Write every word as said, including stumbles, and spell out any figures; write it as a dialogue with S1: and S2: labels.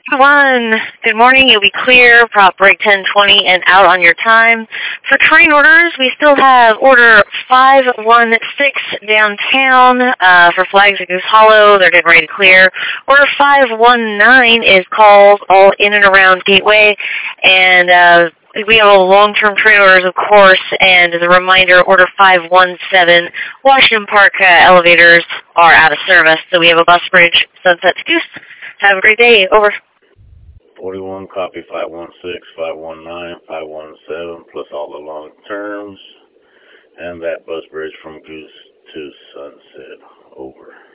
S1: One, good morning. You'll be clear, prop break ten twenty and out on your time. For train orders, we still have order five one six downtown uh, for flags at Goose Hollow. They're getting ready to clear. Order five one nine is called all in and around Gateway. And uh, we have long-term train orders, of course. And as a reminder, order five one seven Washington Park uh, elevators are out of service. So we have a bus bridge, Sunset to Goose. Have a great day. Over.
S2: forty-one, copy five one six, five one nine, five one seven, plus all the long terms, and that bus bridge from Goose to Sunset. Over.